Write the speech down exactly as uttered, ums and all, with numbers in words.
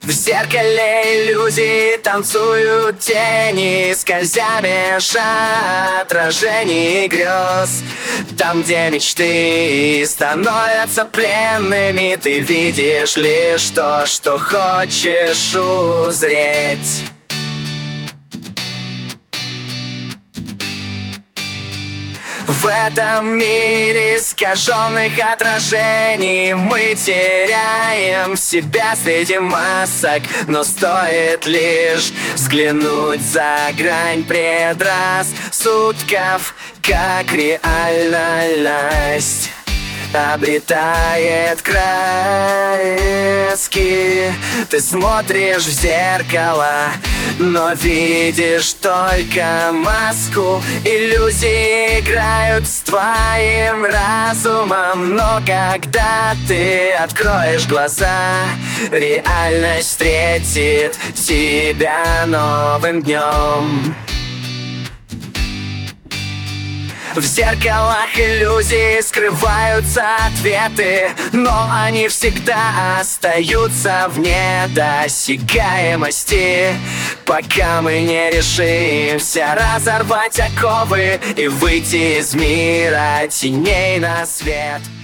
В зеркале иллюзий танцуют тени, скользя меж отражений грез. Там, где мечты становятся пленными, ты видишь лишь то, что хочешь узреть. В этом мире искаженных отражений мы теряем себя среди масок, но стоит лишь взглянуть за грань предрассудков, как реальность обретает краски. Ты смотришь в зеркало, но видишь только маску. Иллюзии играют с твоим разумом, но когда ты откроешь глаза, реальность встретит тебя новым днем. В зеркалах иллюзий скрываются ответы, но они всегда остаются вне досягаемости, пока мы не решимся разорвать оковы и выйти из мира теней на свет.